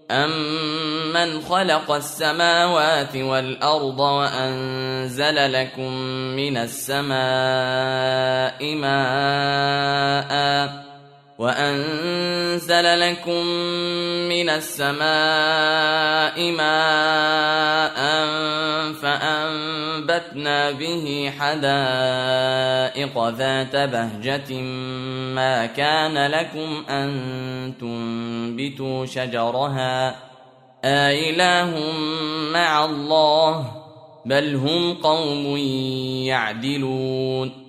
أَمَّنْ خَلَقَ السَّمَاوَاتِ وَالْأَرْضَ وَأَنزَلَ لَكُم مِّنَ السَّمَاءِ مَاءً فَأَنبَتْنَا بِهِ حَدَائِقَ ذَاتَ بَهْجَةٍ مَا كَانَ لَكُمْ أَن تُنبِتُوا شَجَرَهَا أَإِلَٰهٌ مَّعَ اللَّهِ ۚ بَلْ هُمْ قَوْمٌ يَعْدِلُونَ